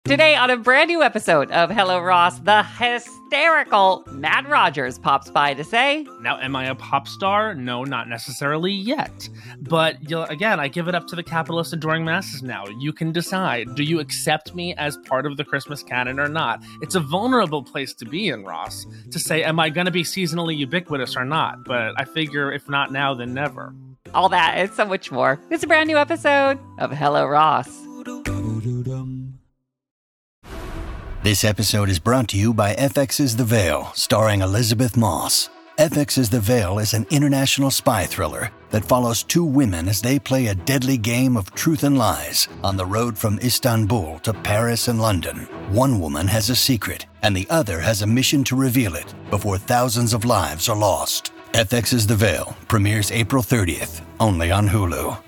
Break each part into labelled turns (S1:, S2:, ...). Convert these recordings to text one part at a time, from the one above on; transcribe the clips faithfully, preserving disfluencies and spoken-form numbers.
S1: Today on a brand new episode of Hello Ross, the hysterical Matt Rogers pops by to say,
S2: now, am I a pop star? No, not necessarily yet. But you know, again, I give it up to the capitalist adoring masses now. You can decide. Do you accept me as part of the Christmas canon or not? It's a vulnerable place to be in, Ross, to say, am I going to be seasonally ubiquitous or not? But I figure if not now, then never.
S1: All that and so much more. It's a brand new episode of Hello Ross.
S3: This episode is brought to you by F X's The Veil, starring Elizabeth Moss. F X's The Veil is an international spy thriller that follows two women as they play a deadly game of truth and lies on the road from Istanbul to Paris and London. One woman has a secret, and the other has a mission to reveal it before thousands of lives are lost. F X's The Veil premieres April thirtieth, only on Hulu.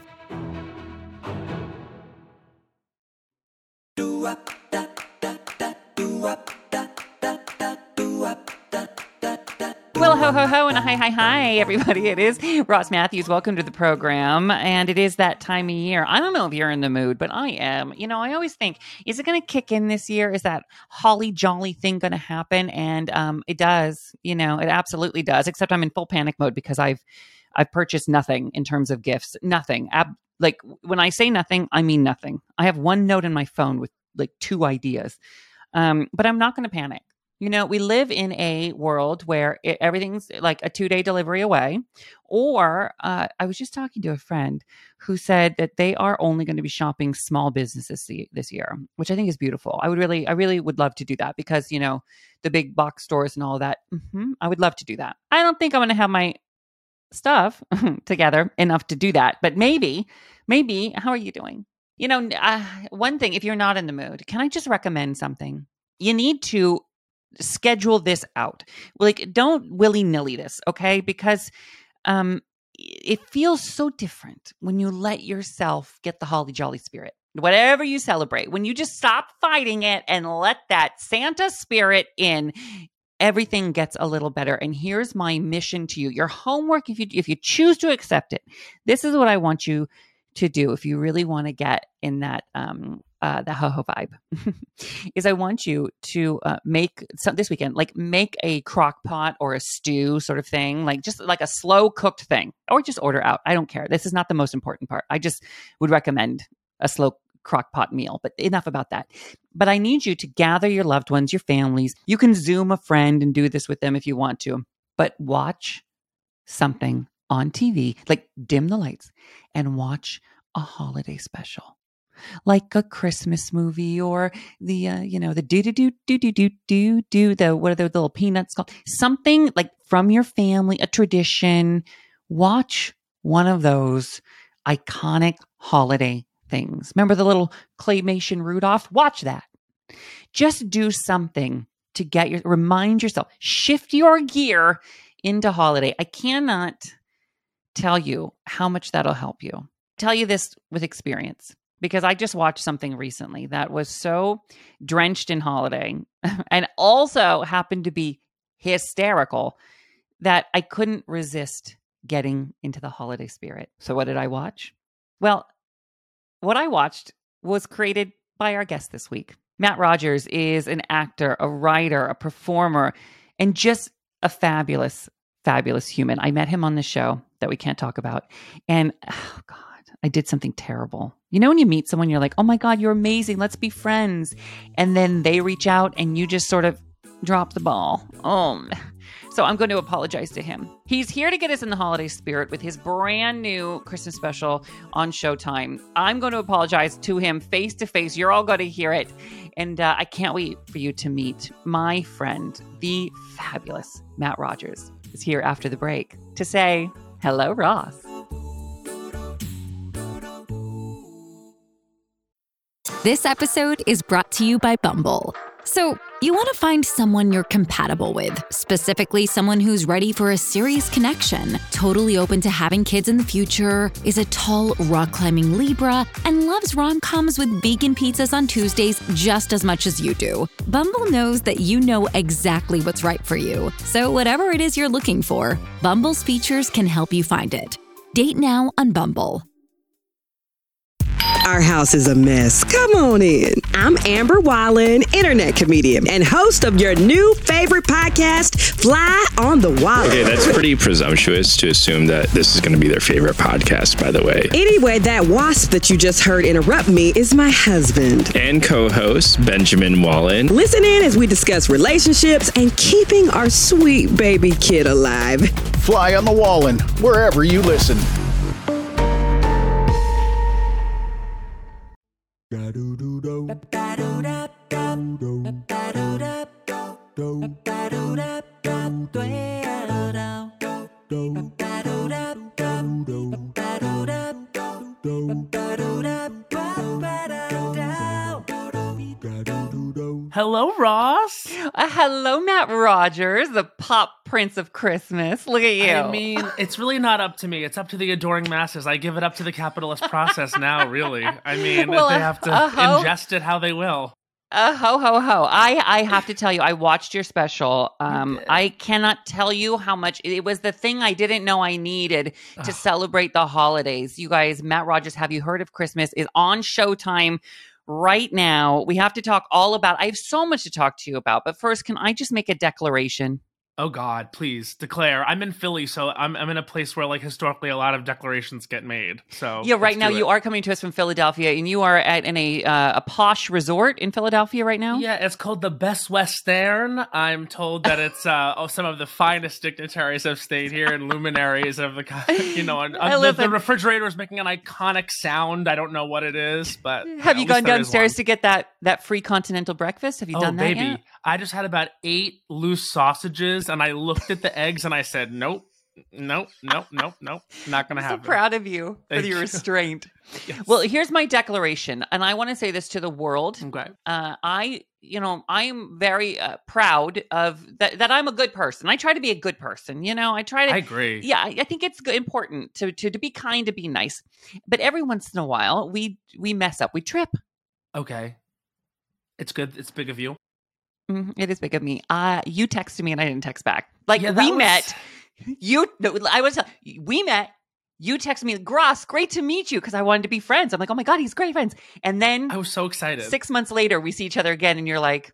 S1: Well, ho, ho, ho, and a hi, hi, hi, everybody. It is Ross Matthews. Welcome to the program. And it is that time of year. I don't know if you're in the mood, but I am. You know, I always think, is it going to kick in this year? Is that holly jolly thing going to happen? And um, it does. You know, it absolutely does, except I'm in full panic mode because I've I've purchased nothing in terms of gifts. Nothing. Ab- like when I say nothing, I mean nothing. I have one note in my phone with like two ideas. Um, but I'm not going to panic. You know, we live in a world where it, everything's like a two-day delivery away. Or uh, I was just talking to a friend who said that they are only going to be shopping small businesses this year, which I think is beautiful. I would really, I really would love to do that because, you know, the big box stores and all that, mm-hmm, I would love to do that. I don't think I'm going to have my stuff together enough to do that. But maybe, maybe, how are you doing? You know, uh, one thing, if you're not in the mood, can I just recommend something? You need to schedule this out. Like, don't willy-nilly this, okay? Because um, it feels so different when you let yourself get the holly jolly spirit. Whatever you celebrate, when you just stop fighting it and let that Santa spirit in, everything gets a little better. And here's my mission to you. Your homework, if you if you choose to accept it, this is what I want you to do if you really want to get in that um uh the ho-ho vibe is I want you to uh, make some this weekend, like make a crock pot or a stew sort of thing, like just like a slow cooked thing, or just order out. I don't care. This is not the most important part. I just would recommend a slow crock pot meal, but enough about that. But I need you to gather your loved ones, your families. You can Zoom a friend and do this with them if you want to, but watch something on T V, like dim the lights and watch a holiday special, like a Christmas movie or the, uh, you know, the do do do do do do do do the what are the little peanuts called? Something like from your family, a tradition. Watch one of those iconic holiday things. Remember the little claymation Rudolph? Watch that. Just do something to get your remind yourself, shift your gear into holiday. I cannot tell you how much that'll help you. Tell you this with experience, because I just watched something recently that was so drenched in holiday and also happened to be hysterical that I couldn't resist getting into the holiday spirit. So what did I watch? Well, what I watched was created by our guest this week. Matt Rogers is an actor, a writer, a performer, and just a fabulous, fabulous human. I met him on the show that we can't talk about. And oh God, I did something terrible. You know, when you meet someone, you're like, oh my God, you're amazing. Let's be friends. And then they reach out and you just sort of drop the ball. Oh, so I'm going to apologize to him. He's here to get us in the holiday spirit with his brand new Christmas special on Showtime. I'm going to apologize to him face to face. You're all going to hear it. And uh, I can't wait for you to meet my friend, the fabulous Matt Rogers, is here after the break to say, hello, Ross.
S4: This episode is brought to you by Bumble. So, you want to find someone you're compatible with, specifically someone who's ready for a serious connection, totally open to having kids in the future, is a tall, rock-climbing Libra, and loves rom-coms with vegan pizzas on Tuesdays just as much as you do. Bumble knows that you know exactly what's right for you. So whatever it is you're looking for, Bumble's features can help you find it. Date now on Bumble.
S5: our house is a mess. Come on in. I'm Amber Wallen, internet comedian and host of your new favorite podcast, Fly on the Wall.
S6: Okay, that's pretty presumptuous to assume that this is going to be their favorite podcast, by the way.
S5: Anyway, that wasp that you just heard interrupt me is my husband.
S6: And co-host, Benjamin Wallen.
S5: Listen in as we discuss relationships and keeping our sweet baby kid alive.
S7: Fly on the Wallen, wherever you listen.
S2: Hello, Ross.
S1: Uh, hello, Matt Rogers, the pop prince of Christmas. Look at you.
S2: I mean, it's really not up to me. It's up to the adoring masses. I give it up to the capitalist process now, really. I mean,
S1: Well,
S2: they
S1: uh,
S2: have to
S1: uh, ho-
S2: ingest it how they will.
S1: Uh, ho, ho, ho. I, I have to tell you, I watched your special. Um, I cannot tell you how much it was the thing I didn't know I needed to celebrate the holidays. You guys, Matt Rogers, Have You Heard of Christmas is on Showtime right now. We have to talk all about, I have so much to talk to you about, but first, can I just make a declaration?
S2: Oh God, please declare. I'm in Philly, so I'm I'm in a place where like historically a lot of declarations get made. So
S1: Yeah, right
S2: let's
S1: now
S2: do
S1: you
S2: it.
S1: are coming to us from Philadelphia, and you are at in a uh, a posh resort in Philadelphia right now.
S2: Yeah, it's called the Best Western. I'm told that it's uh, oh, some of the finest dignitaries have stayed here and luminaries of the, co- you know, and,
S1: Hey,
S2: uh, the,
S1: listen.
S2: the refrigerator is making an iconic sound. I don't know what it is, but
S1: Have
S2: yeah,
S1: you
S2: at
S1: gone
S2: least there is
S1: downstairs
S2: one.
S1: to get that that free continental breakfast? Have you
S2: Oh,
S1: done that
S2: baby.
S1: yet?
S2: I just had about eight loose sausages, and I looked at the eggs, and I said, nope, nope, nope, nope, nope, not going to
S1: I'm so
S2: happen.
S1: proud of you for
S2: Thank
S1: your
S2: you.
S1: restraint.
S2: Yes.
S1: Well, here's my declaration, and I want to say this to the world.
S2: Okay.
S1: Uh, I, you know, I'm very uh, proud of that. That I'm a good person. I try to be a good person. You know, I try to.
S2: I agree.
S1: Yeah, I I think it's good, important to, to to be kind, to be nice. But every once in a while, we we mess up, we trip.
S2: Okay. It's good. It's big of you.
S1: Mhm, it is big of me. Uh, you texted me and I didn't text back. Like
S2: Yeah, that
S1: we
S2: was-
S1: met. You, no, I was. We met. You texted me, Gross, great to meet you, because I wanted to be friends. I'm like, oh my god, he's great friends. And then
S2: I was so excited.
S1: six months later, we see each other again, and you're like,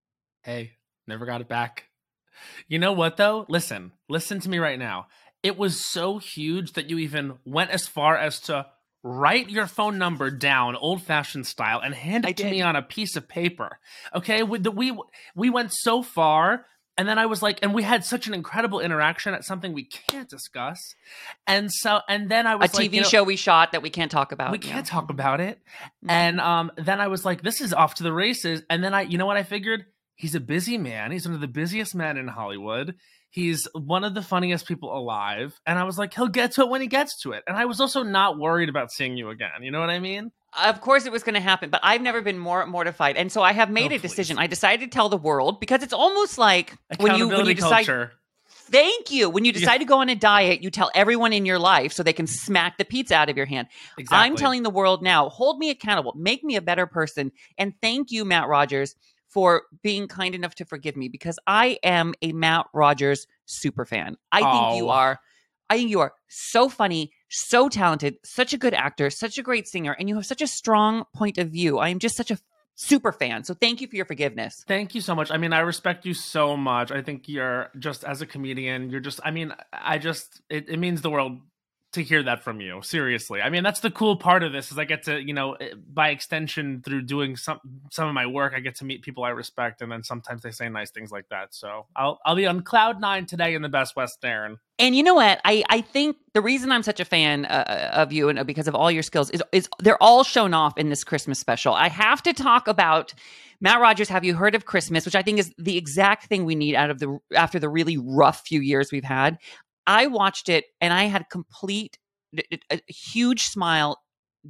S2: Hey, never got it back. You know what, though? Listen, listen to me right now. It was so huge that you even went as far as to write your phone number down old-fashioned style and hand it
S1: I
S2: to
S1: did.
S2: me on a piece of paper. Okay? We, the, we, we went so far, and then I was like, and we had such an incredible interaction at something we can't discuss. And so, and then I
S1: a
S2: was
S1: T
S2: like,
S1: V
S2: you know,
S1: show we shot that we can't talk about.
S2: we
S1: yeah.
S2: can't talk about it.
S1: Mhm.
S2: And um, then I was like, this is off to the races. And then I, you know what I figured? He's a busy man. He's one of the busiest men in Hollywood. He's one of the funniest people alive. And I was like, he'll get to it when he gets to it. And I was also not worried about seeing you again. You know what I mean?
S1: Of course it was going to happen, but I've never been more mortified. And so I have made
S2: Oh,
S1: a decision.
S2: please.
S1: I decided to tell the world, because it's almost like when you when
S2: Accountability
S1: you decide
S2: culture.
S1: Thank you. When you decide
S2: Yeah.
S1: to go on a diet, you tell everyone in your life so they can smack the pizza out of your hand.
S2: Exactly.
S1: I'm telling the world now, hold me accountable, make me a better person. And thank you, Matt Rogers, for being kind enough to forgive me, because I am a Matt Rogers super fan. I think you
S2: Oh.
S1: are. I think you are so funny, so talented, such a good actor, such a great singer, and you have such a strong point of view. I am just such a super fan. So thank you for your forgiveness.
S2: Thank you so much. I mean, I respect you so much. I think you're just, as a comedian, you're just, I mean, I just, it, it means the world to hear that from you. Seriously. I mean, that's the cool part of this is I get to, you know, by extension through doing some, some of my work, I get to meet people I respect. And then sometimes they say nice things like that. So I'll, I'll be on cloud nine today in the Best Western.
S1: And you know what? I, I think the reason I'm such a fan uh, of you and because of all your skills is, is they're all shown off in this Christmas special. I have to talk about Matt Rogers, Have You Heard of Christmas, which I think is the exact thing we need out of the after the really rough few years we've had. I watched it and I had complete, a, a huge smile,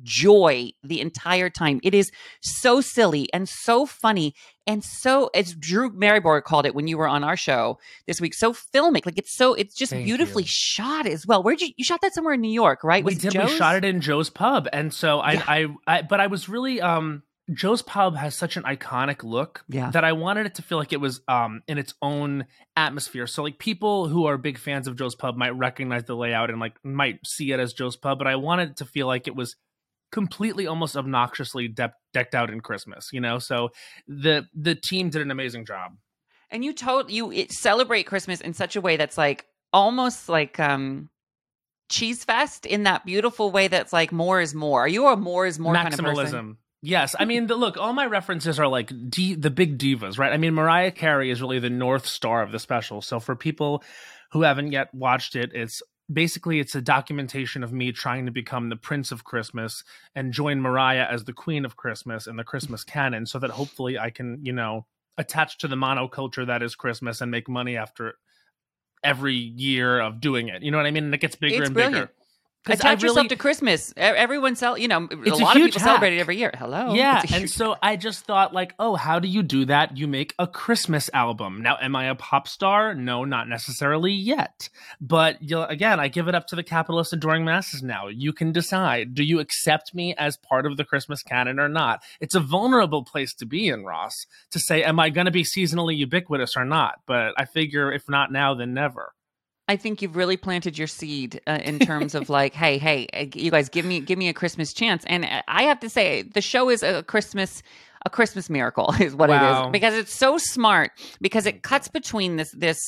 S1: joy the entire time. It is so silly and so funny and so, as Drew Maribor called it when you were on our show this week, so filmic. Like it's so, it's just
S2: Thank
S1: beautifully
S2: you.
S1: shot as well. Where'd you, you shot that somewhere in New York, right?
S2: We
S1: Was
S2: did.
S1: it
S2: We
S1: Joe's?
S2: shot it in Joe's Pub. And so I,
S1: Yeah.
S2: I, I, but I was really, um, Joe's Pub has such an iconic look
S1: Yeah.
S2: that I wanted it to feel like it was um, in its own atmosphere. So like people who are big fans of Joe's Pub might recognize the layout and like might see it as Joe's Pub, but I wanted it to feel like it was completely almost obnoxiously de- decked out in Christmas, you know? So the the team did an amazing job.
S1: And you told you it, celebrate Christmas in such a way that's like almost like um cheese fest in that beautiful way that's like more is more. Are you a more is more kind of person?
S2: Maximalism. Yes. I mean, the, look, all my references are like D, the big divas, right? I mean, Mariah Carey is really the North Star of the special. So for people who haven't yet watched it, it's basically it's a documentation of me trying to become the Prince of Christmas and join Mariah as the Queen of Christmas in the Christmas canon so that hopefully I can, you know, attach to the monoculture that is Christmas and make money after every year of doing it. You know what I mean? And it gets bigger
S1: It's
S2: and
S1: brilliant.
S2: bigger.
S1: Attach
S2: really,
S1: yourself to Christmas. E- Everyone sell, you know, a
S2: It's a
S1: lot of
S2: huge
S1: people celebrate it
S2: hack.
S1: every year. Hello.
S2: Yeah.
S1: It's a
S2: And
S1: huge-
S2: so I just thought like, oh, how do you do that? You make a Christmas album. Now, am I a pop star? No, not necessarily yet. But you know, again, I give it up to the capitalist adoring masses now. You can decide. Do you accept me as part of the Christmas canon or not? It's a vulnerable place to be in, Ross, to say, am I going to be seasonally ubiquitous or not? But I figure if not now, then never.
S1: I think you've really planted your seed uh, in terms of like, hey, hey, uh, you guys, give me, give me a Christmas chance. And I have to say, the show is a Christmas, a Christmas miracle, is what
S2: Wow.
S1: it is, because it's so smart. Because it cuts between this, this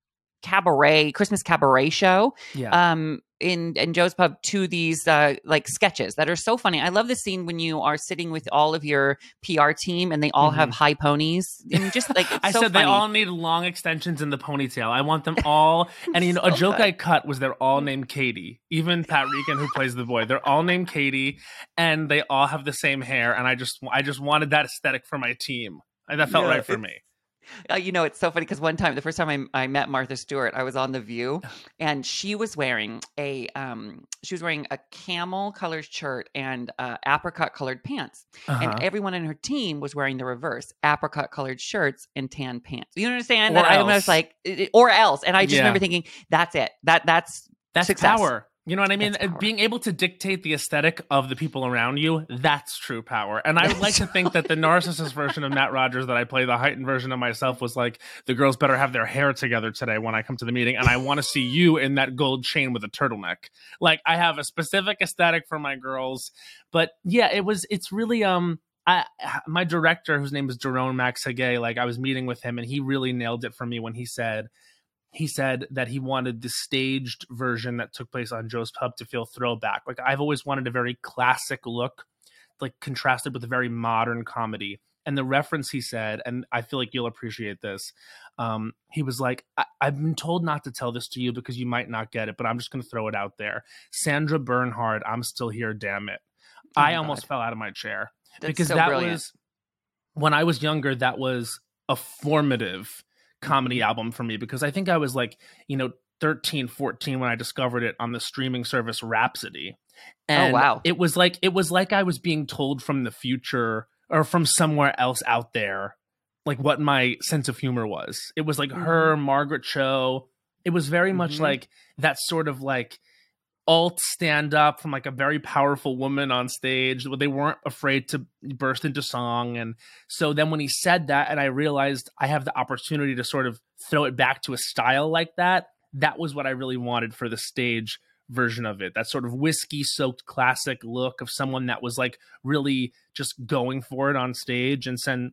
S1: cabaret, Christmas cabaret show,
S2: Yeah.
S1: um, in in Joe's Pub to these uh, like sketches that are so funny. I love the scene when you are sitting with all of your P R team and they all have high ponies. I mean, just like it's
S2: I
S1: so
S2: said
S1: funny.
S2: they all need long extensions in the ponytail. I want them all. And you know, a
S1: So
S2: joke
S1: good.
S2: I cut was they're all named Katie. Even Pat Regan, who plays the boy, they're all named Katie, and they all have the same hair. And I just, I just wanted that aesthetic for my team. And that felt
S1: Yeah,
S2: right for
S1: it's-
S2: me.
S1: Uh, you know, it's so funny because one time, the first time I, I met Martha Stewart, I was on The View, and she was wearing a um, she was wearing a camel colored shirt and uh, apricot colored pants,
S2: Uh-huh.
S1: and everyone in her team was wearing the reverse, apricot colored shirts and tan pants. You understand
S2: Or
S1: that? I
S2: else.
S1: was like, it- or else, and I just
S2: Yeah.
S1: remember thinking, that's it. That that's
S2: That's
S1: success.
S2: power. You know what I mean?
S1: That's power.
S2: Being able to dictate the aesthetic of the people around you, that's true power. And I would like to think that the narcissist version of Matt Rogers that I play, the heightened version of myself, was like, the girls better have their hair together today when I come to the meeting. And I want to see you in that gold chain with a turtleneck. Like, I have a specific aesthetic for my girls. But yeah, it was, it's really, um, I, my director, whose name is Jerome Max Hagay, like I was meeting with him and he really nailed it for me when he said, He said that he wanted the staged version that took place on Joe's Pub to feel throwback. Like, I've always wanted a very classic look, like contrasted with a very modern comedy. And the reference he said, and I feel like you'll appreciate this, um, he was like, I- I've been told not to tell this to you because you might not get it, but I'm just going to throw it out there. Sandra Bernhard, I'm still here, damn it.
S1: Oh
S2: I
S1: my
S2: almost
S1: God.
S2: fell out of my chair.
S1: That's
S2: because
S1: so
S2: that
S1: brilliant.
S2: was, when I was younger, that was a formative comedy album for me, because I think I was like, you know, thirteen, fourteen when I discovered it on the streaming service Rhapsody. And
S1: wow.
S2: it was like it was like I was being told from the future or from somewhere else out there, like what my sense of humor was. It was like her, Margaret Cho. It was very much
S1: Mhm.
S2: like that sort of like alt stand up from like a very powerful woman on stage. They weren't afraid to burst into song. And so then when he said that, and I realized I have the opportunity to sort of throw it back to a style like that, that was what I really wanted for the stage version of it. That sort of whiskey soaked classic look of someone that was like really just going for it on stage. And then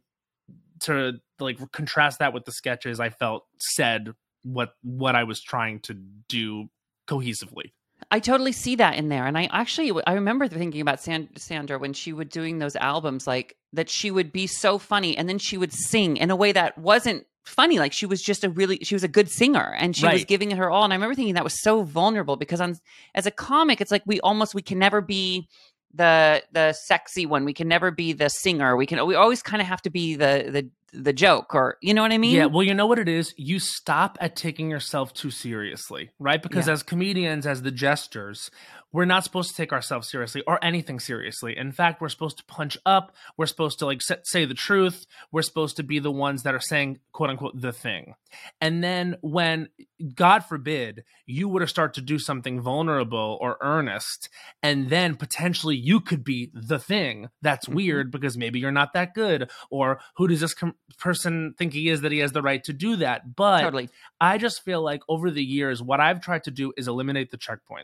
S2: to like contrast that with the sketches, I felt said what what I was trying to do cohesively.
S1: I totally see that in there. And I actually, I remember thinking about San- Sandra when she would doing those albums, like that she would be so funny. And then she would sing in a way that wasn't funny. Like she was just a really, she was a good singer and she was
S2: Right.
S1: giving it her all. And I remember thinking that was so vulnerable because on, as a comic, it's like we almost, we can never be the, the sexy one. We can never be the singer. We can, we always kind of have to be the, the, the joke, or, you know what I mean?
S2: Yeah, well, you know what it is? You stop at taking yourself too seriously, right? Because
S1: Yeah.
S2: as comedians, as the jesters, we're not supposed to take ourselves seriously or anything seriously. In fact, we're supposed to punch up. We're supposed to like s- say the truth. We're supposed to be the ones that are saying, quote unquote, the thing. And then when, God forbid, you were to start to do something vulnerable or earnest, and then potentially you could be the thing, that's
S1: Mhm.
S2: weird because maybe you're not that good. Or who does this com- person think he is that he has the right to do that? But
S1: Totally.
S2: I just feel like over the years, what I've tried to do is eliminate the checkpoints.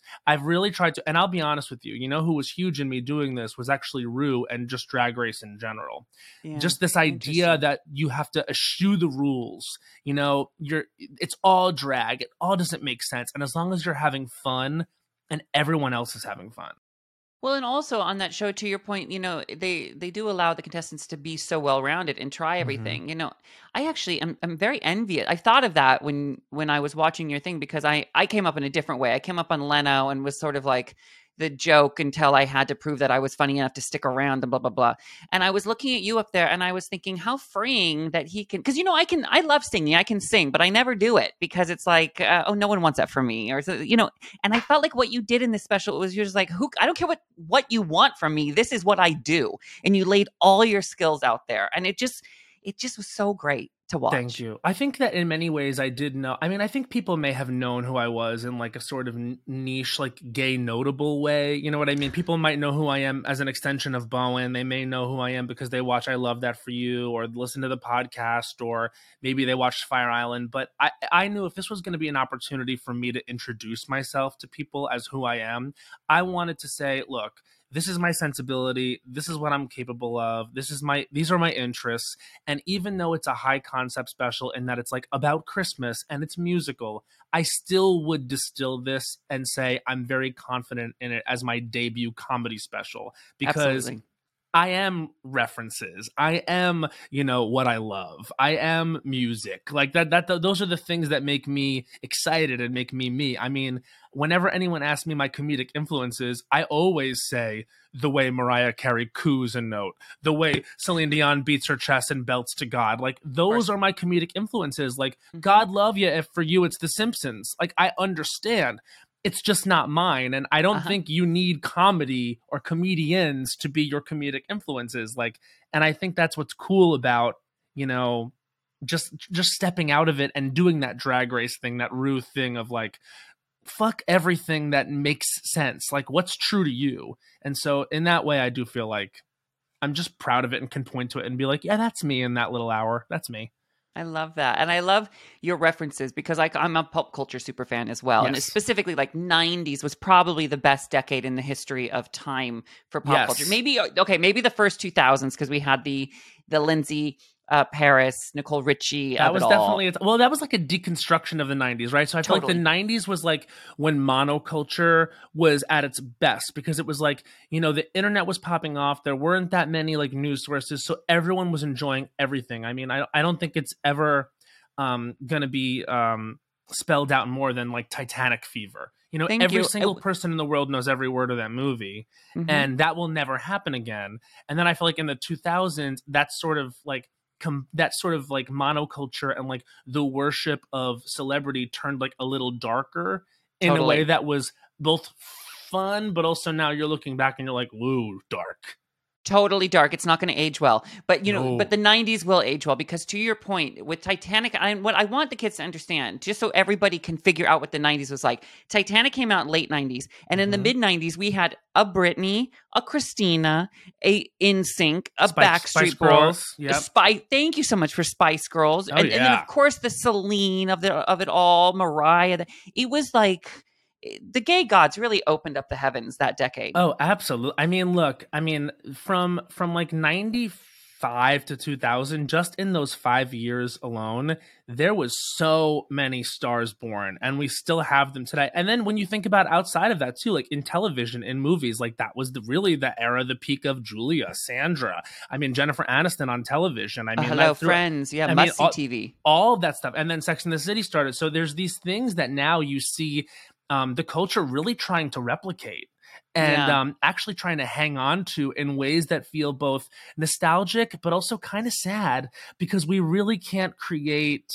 S2: I've really tried to, and I'll be honest with you, you know who was huge in me doing this was actually Rue and just Drag Race in general. Yeah, just this idea that you have to eschew the rules. You know, you're it's all drag. It all doesn't make sense. And as long as you're having fun and everyone else is having fun.
S1: Well, and also on that show, to your point, you know, they they do allow the contestants to be so well-rounded and try everything. Mm-hmm. You know, I actually am I'm very envious. I thought of that when when I was watching your thing, because I, I came up in a different way. I came up on Leno and was sort of like the joke until I had to prove that I was funny enough to stick around and blah, blah, blah. And I was looking at you up there and I was thinking how freeing that he can, because, you know, I can, I love singing, I can sing, but I never do it because it's like, uh, oh, no one wants that from me, or, you know, and I felt like what you did in this special, it was you're just like, who, I don't care what, what you want from me. This is what I do. And you laid all your skills out there. And it just, it just was so great to watch.
S2: Thank you. I think that in many ways I did know. I mean, I think people may have known who I was in like a sort of niche, like gay notable way. You know what I mean? People might know who I am as an extension of Bowen. They may know who I am because they watch I Love That For You or listen to the podcast, or maybe they watched Fire Island. But I, I knew if this was going to be an opportunity for me to introduce myself to people as who I am, I wanted to say, look, this is my sensibility. This is what I'm capable of. This is my, these are my interests. And even though it's a high concept special in that it's like about Christmas and it's musical, I still would distill this and say I'm very confident in it as my debut comedy special, because Absolutely. I am references. I am, you know, what I love. I am music. Like that, that, th- those are the things that make me excited and make me me. I mean, whenever anyone asks me my comedic influences, I always say the way Mariah Carey coos a note, the way Celine Dion beats her chest and belts to God. Like those are my comedic influences. Like God love you if for you it's The Simpsons. Like I understand. It's just not mine. And I don't uh-huh. think you need comedy or comedians to be your comedic influences. Like, and I think that's what's cool about, you know, just, just stepping out of it and doing that Drag Race thing, that Rue thing of like, fuck everything that makes sense. Like what's true to you. And so in that way, I do feel like I'm just proud of it and can point to it and be like, yeah, that's me in that little hour. That's me.
S1: I love that. And I love your references because I, I'm a pop culture super fan as well. Yes. And specifically like nineties was probably the best decade in the history of time for pop yes. culture. Maybe, okay, maybe the first two thousands because we had the the Lindsay uh, Paris, Nicole Richie.
S2: That was definitely, a, well, that was like a deconstruction of the nineties, right? So I feel totally. like the nineties was like when monoculture was at its best, because it was like, you know, the internet was popping off. There weren't that many like news sources. So everyone was enjoying everything. I mean, I, I don't think it's ever um, going to be um, spelled out more than like Titanic fever. You know, Thank every you. single it, person in the world knows every word of that movie, mm-hmm. and that will never happen again. And then I feel like in the two thousands, that's sort of like, Com- that sort of like monoculture and like the worship of celebrity turned like a little darker in totally. a way that was both fun, but also now you're looking back and you're like, woo, dark.
S1: Totally dark. It's not going to age well, but you know, no. but the nineties will age well, because to your point with Titanic, I, what I want the kids to understand, just so everybody can figure out what the nineties was like. Titanic came out in late nineties, and in mm-hmm. the mid nineties, we had a Britney, a Christina, a N Sync, a Spice, Backstreet Spice Girls, yep. a Spice. Thank you so much for Spice Girls,
S2: oh,
S1: and,
S2: yeah.
S1: and then of course the Celine of the of it all, Mariah. The, it was like. The gay gods really opened up the heavens that decade.
S2: Oh, absolutely. I mean, look, I mean, from from like ninety-five to two thousand, just in those five years alone, there was so many stars born, and we still have them today. And then when you think about outside of that too, like in television, in movies, like that was the really the era, the peak of Julia, Sandra. I mean, Jennifer Aniston on television. I mean,
S1: uh, Hello, Friends. Yeah, must-see T V.
S2: All of that stuff. And then Sex and the City started. So there's these things that now you see Um, the culture really trying to replicate and yeah. um, actually trying to hang on to in ways that feel both nostalgic, but also kind of sad, because we really can't create,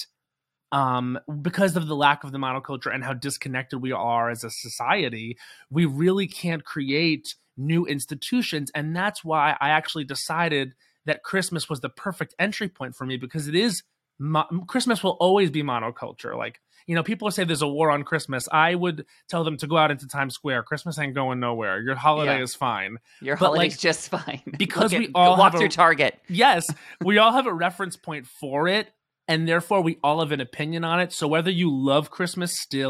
S2: um, because of the lack of the monoculture and how disconnected we are as a society, we really can't create new institutions. And that's why I actually decided that Christmas was the perfect entry point for me, because it is, mo- Christmas will always be monoculture. Like, you know, people say there's a war on Christmas. I would tell them to go out into Times Square. Christmas ain't going nowhere. Your holiday yeah. is fine.
S1: Your but holiday's like, just fine.
S2: Because
S1: at,
S2: we all
S1: walk
S2: have
S1: through
S2: a,
S1: Target.
S2: Yes, we all have a reference point for it, and therefore we all have an opinion on it. So whether you love Christmas still,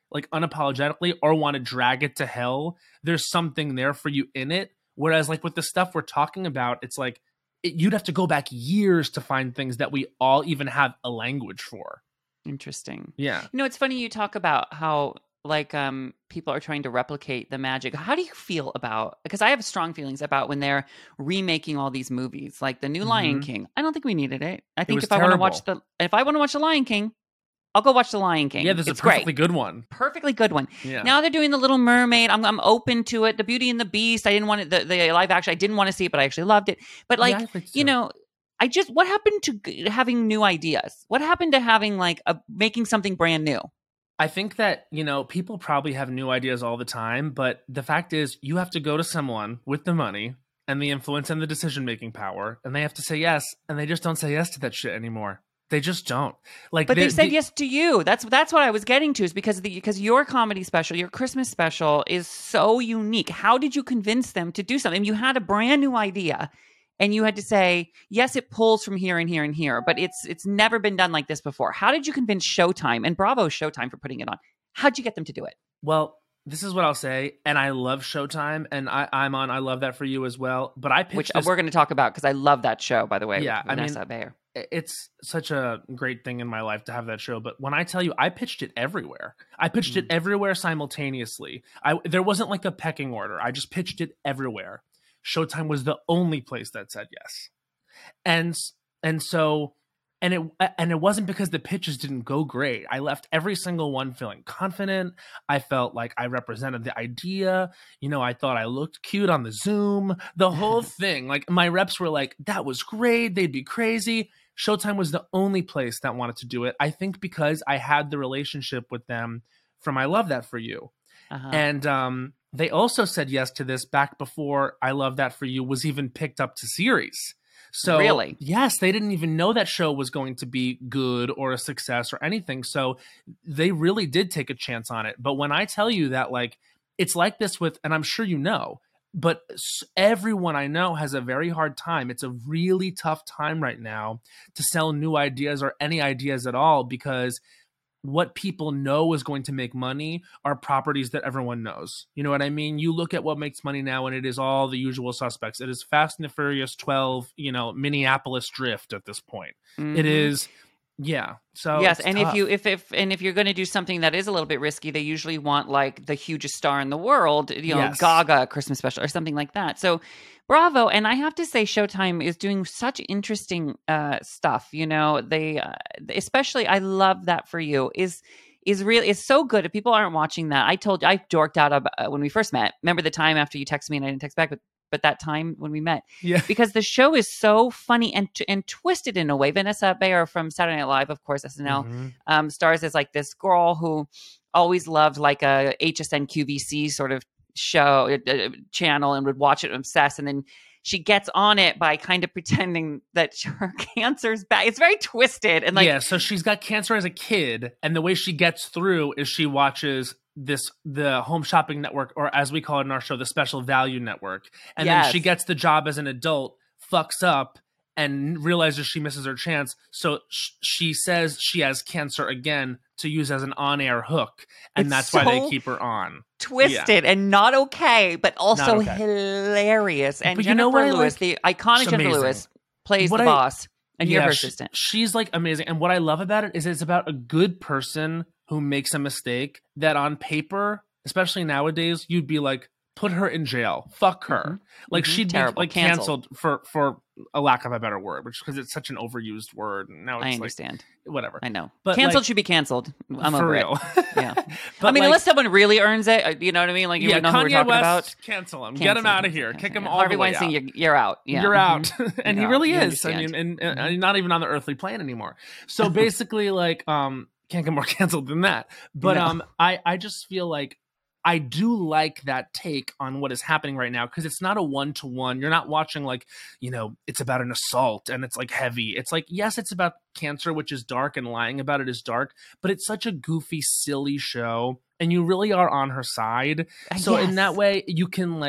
S2: like unapologetically or want to drag it to hell, there's something there for you in it. Whereas like with the stuff we're talking about, it's like it, you'd have to go back years to find things that we all even have a language for.
S1: Interesting.
S2: Yeah.
S1: You know, it's funny you talk about how like um people are trying to replicate the magic. How do you feel about, because I have strong feelings about when they're remaking all these movies, like the new
S2: Mm-hmm.
S1: Lion King. I don't think we needed it. I think
S2: was
S1: if I want to
S2: terrible.
S1: watch the if I want to watch the Lion King, I'll go watch the Lion King.
S2: Yeah, there's
S1: it's
S2: a perfectly
S1: great.
S2: good one.
S1: Perfectly good one.
S2: Yeah.
S1: Now they're doing the Little Mermaid. I'm I'm open to it. The Beauty and the Beast. I didn't want it. The, the live action. I didn't want to see it, but I actually loved it. But like
S2: Yeah, I liked it
S1: you
S2: too.
S1: know, I just what happened to g- having new ideas? What happened to having like a making something brand new?
S2: I think that, you know, people probably have new ideas all the time, but the fact is you have to go to someone with the money and the influence and the decision-making power, and they have to say yes, and they just don't say yes to that shit anymore. They just don't. Like,
S1: But
S2: the-
S1: they said
S2: the-
S1: yes to you. That's that's what I was getting to, is because the because your comedy special, your Christmas special, is so unique. How did you convince them to do something? You had a brand new idea, and you had to say yes. It pulls from here and here and here, but it's it's never been done like this before. How did you convince Showtime, and bravo Showtime for putting it on? How'd you get them to do it?
S2: Well, this is what I'll say, and I love Showtime, and I, I'm on I Love That For You as well, but I pitched
S1: Which
S2: this,
S1: we're going to talk about because I love that show. By the way,
S2: Yeah,
S1: with
S2: I mean,
S1: Vanessa Bayer.
S2: it's such a great thing in my life to have that show. But when I tell you, I pitched it everywhere. I pitched
S1: Mm.
S2: it everywhere simultaneously. I there wasn't like a pecking order. I just pitched it everywhere. Showtime was the only place that said yes. And and so and it and it wasn't because the pitches didn't go great. I left every single one feeling confident. I felt like I represented the idea. You know, I thought I looked cute on the Zoom. The whole thing. Like my reps were like, that was great. They'd be crazy. Showtime was the only place that wanted to do it. I think because I had the relationship with them from I Love That For You.
S1: Uh-huh.
S2: And um, they also said yes to this back before I Love That For You was even picked up to series. So
S1: Really?
S2: yes, they didn't even know that show was going to be good or a success or anything. So they really did take a chance on it. But when I tell you that, like, it's like this with, and I'm sure you know, but s- everyone I know has a very hard time. It's a really tough time right now to sell new ideas or any ideas at all, because what people know is going to make money are properties that everyone knows. You know what I mean? You look at what makes money now, and it is all the usual suspects. It is Fast and the Furious twelve, you know, Minneapolis Drift at this point. It
S1: Mhm.
S2: is, yeah. So
S1: yes,
S2: it's
S1: and
S2: tough.
S1: if you if if and if you're going to do something that is a little bit risky, they usually want like the hugest star in the world, you know,
S2: Yes.
S1: Gaga Christmas special or something like that. So, bravo! And I have to say, Showtime is doing such interesting uh, stuff. You know, they uh, especially I Love That For You is is really is so good. If people aren't watching that, I told I dorked out about, uh, when we first met. Remember the time after you texted me and I didn't text back, but but that time when we met.
S2: yeah.
S1: Because the show is so funny and and twisted in a way. Vanessa Bayer from Saturday Night Live, of course, S N L,
S2: Mhm.
S1: um, stars as like this girl who always loved like a H S N Q V C sort of show uh, channel and would watch it and obsess. And then she gets on it by kind of pretending that her cancer's back. It's very twisted and like
S2: yeah, so she's got cancer as a kid, and the way she gets through is she watches this the Home Shopping Network, or as we call it in our show, the Special Value Network, and
S1: Yes.
S2: then she gets the job as an adult, fucks up, and realizes she misses her chance. So sh- she says she has cancer again to use as an on-air hook, and
S1: It's
S2: that's why they
S1: so
S2: keep her on.
S1: twisted and not okay, but also
S2: Not okay.
S1: hilarious. And
S2: But you
S1: Jennifer
S2: know what I
S1: Lewis,
S2: like?
S1: the iconic
S2: It's
S1: Jennifer
S2: amazing.
S1: Lewis, plays
S2: What
S1: the
S2: I-
S1: boss, and you're
S2: Yeah,
S1: her
S2: she-
S1: assistant.
S2: she's like amazing. And what I love about it is it's about a good person who makes a mistake that on paper, especially nowadays, you'd be like, put her in jail. Fuck her. Like
S1: Mhm.
S2: she'd
S1: Terrible.
S2: be like
S1: Canceled.
S2: canceled for for a lack of a better word, which because it's such an overused word. And now it's
S1: I
S2: like
S1: understand.
S2: whatever.
S1: I know.
S2: But,
S1: Canceled
S2: like,
S1: should be canceled. I'm
S2: for
S1: over
S2: real.
S1: it. Yeah.
S2: But
S1: I mean,
S2: like,
S1: unless someone really earns it, uh, you know what I mean? Like, you
S2: yeah,
S1: would know who we're
S2: Kanye
S1: talking
S2: West,
S1: about.
S2: cancel him. Get
S1: Cancel,
S2: him out of
S1: cancel,
S2: here.
S1: cancel,
S2: Kick him
S1: yeah.
S2: all
S1: Harvey
S2: the way
S1: Weinstein,
S2: out.
S1: You're, you're out. Yeah.
S2: You're out.
S1: Mhm.
S2: And he
S1: You're
S2: really
S1: out. You
S2: is. I mean,
S1: understand.
S2: and, and
S1: Mhm.
S2: he's not even on the earthly plane anymore. So basically, like, um, can't get more canceled than that. But
S1: No.
S2: um, I, I just feel like I do like that take on what is happening right now, because it's not a one-to-one. You're not watching like, you know, it's about an assault and it's like heavy. It's like, yes, it's about cancer, which is dark, and lying about it is dark, but it's such a goofy, silly show, and you really are on her side.
S1: Uh,
S2: So in
S1: yes.
S2: that way, you can like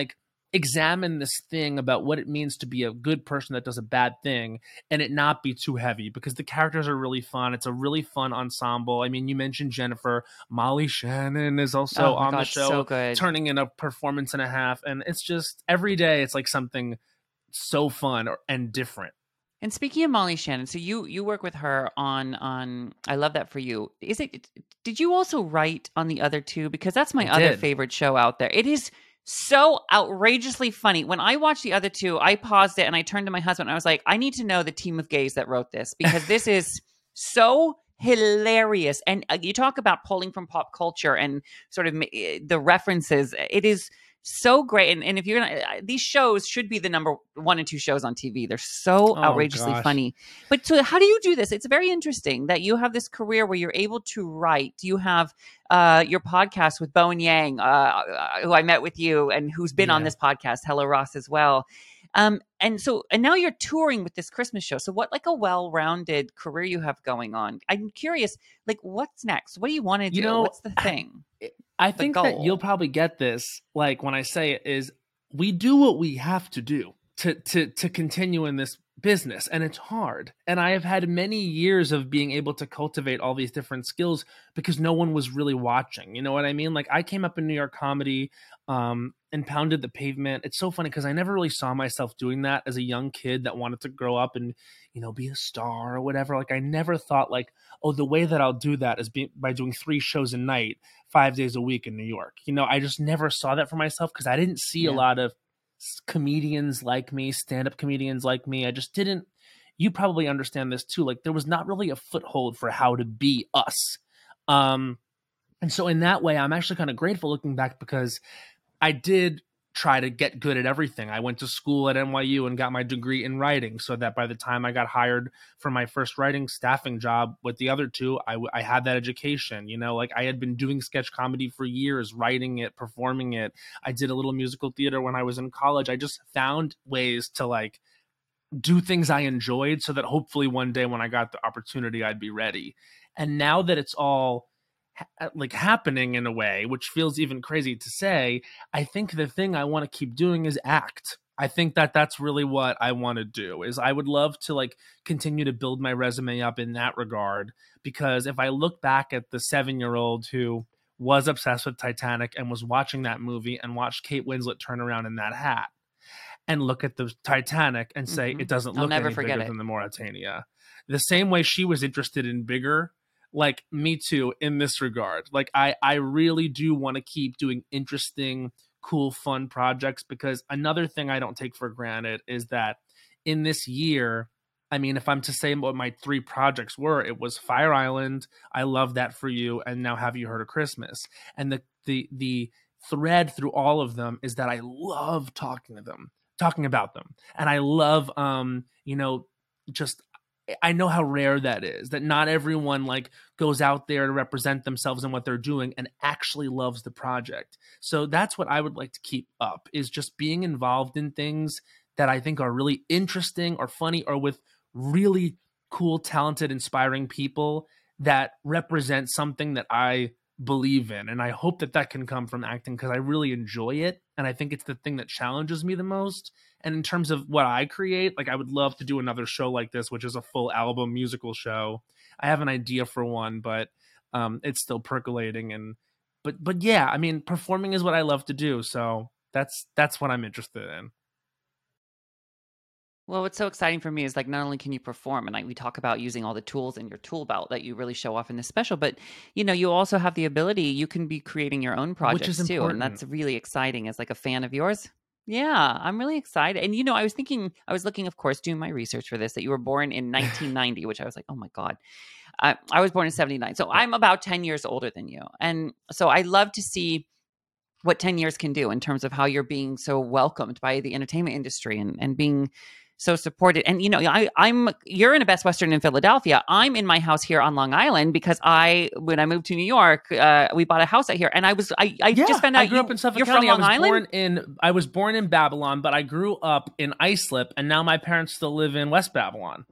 S2: examine this thing about what it means to be a good person that does a bad thing and it not be too heavy, because the characters are really fun. It's a really fun ensemble. I mean, you mentioned Jennifer. Molly Shannon is also
S1: Oh my
S2: on
S1: God,
S2: the show,
S1: so good.
S2: turning in a performance and a half. And it's just every day it's like something so fun or, and different.
S1: And speaking of Molly Shannon, so you you work with her on on I love that for you. Is it did you also write on the other two? Because that's my
S2: I
S1: other
S2: did.
S1: favorite show out there. It is so outrageously funny. When I watched the other two, I paused it and I turned to my husband and I was like, I need to know the team of gays that wrote this, because this is so hilarious. And uh, you talk about pulling from pop culture and sort of ma- the references. It is so great. And, and if you're gonna, uh, these shows should be the number one and two shows on T V. They're so
S2: Oh,
S1: outrageously
S2: gosh.
S1: funny. But so how do you do this? It's very interesting that you have this career where you're able to write. You have uh, your podcast with Bowen Yang, uh, who I met with you and who's been on
S2: Yeah.
S1: this podcast. Hello, Ross, as well. Um, and so, and now you're touring with this Christmas show. So what, like a well-rounded career you have going on. I'm curious, like what's next? What do you want to do?
S2: You know,
S1: What's the thing?
S2: I
S1: the
S2: think that
S1: goal.
S2: you'll probably get this, like when I say it, is we do what we have to do to to to continue in this business, and it's hard. And I have had many years of being able to cultivate all these different skills because no one was really watching. You know what I mean? Like I came up in New York comedy um, and pounded the pavement. It's so funny because I never really saw myself doing that as a young kid that wanted to grow up and, you know, be a star or whatever. Like I never thought like, oh, the way that I'll do that is be, by doing three shows a night, five days a week in New York. You know, I just never saw that for myself because I didn't see
S1: Yeah.
S2: a lot of s- comedians like me, stand-up comedians like me. I just didn't. You probably understand this too. Like there was not really a foothold for how to be us. Um, and so in that way, I'm actually kind of grateful looking back because I did try to get good at everything. I went to school at N Y U and got my degree in writing so that by the time I got hired for my first writing staffing job with the other two, I, w- I had that education. You know, like I had been doing sketch comedy for years, writing it, performing it. I did a little musical theater when I was in college. I just found ways to like do things I enjoyed so that hopefully one day when I got the opportunity, I'd be ready. And now that it's all ha- like happening in a way, which feels even crazy to say, I think the thing I want to keep doing is act. I think that that's really what I want to do is I would love to like continue to build my resume up in that regard, because if I look back at the seven-year-old who was obsessed with Titanic and was watching that movie and watched Kate Winslet turn around in that hat and look at the Titanic and say,
S1: Mhm.
S2: it doesn't
S1: I'll
S2: look
S1: never
S2: any
S1: forget
S2: bigger
S1: it.
S2: than the Mauritania. The same way she was interested in bigger, like me too, in this regard. Like I, I really do want to keep doing interesting, cool, fun projects, because another thing I don't take for granted is that in this year, I mean, if I'm to say what my three projects were, it was Fire Island, I Love That For You, and now Have You Heard of Christmas? And the the the thread through all of them is that I love talking to them, talking about them. And I love, um, you know, just, I know how rare that is, that not everyone like goes out there to represent themselves and what they're doing and actually loves the project. So that's what I would like to keep up, is just being involved in things that I think are really interesting or funny or with really cool, talented, inspiring people that represent something that I believe in. And I hope that that can come from acting because I really enjoy it. And I think it's the thing that challenges me the most. And in terms of what I create, like I would love to do another show like this, which is a full album musical show. I have an idea for one, but um, it's still percolating. And but but yeah, I mean, performing is what I love to do. So that's that's what I'm interested in.
S1: Well, what's so exciting for me is like not only can you perform, and like we talk about using all the tools in your tool belt that you really show off in this special, but you know, you also have the ability, you can be creating your own projects
S2: is
S1: too.
S2: important.
S1: And that's really exciting as like a fan of yours. Yeah, I'm really excited. And you know, I was thinking, I was looking, of course, doing my research for this, that you were born in nineteen ninety, which I was like, oh my God. I, I was born in seventy-nine. So I'm about ten years older than you. And so I love to see what ten years can do in terms of how you're being so welcomed by the entertainment industry and, and being so supported. And, you know, I, I'm, you're in a Best Western in Philadelphia. I'm in my house here on Long Island because I, when I moved to New York, uh, we bought a house out here. And I was, I, I
S2: Yeah,
S1: just found out
S2: I grew
S1: you,
S2: up in Suffolk
S1: you're
S2: County.
S1: from Long
S2: I was
S1: Island.
S2: born in I was born in Babylon, but I grew up in Islip, and now my parents still live in West Babylon.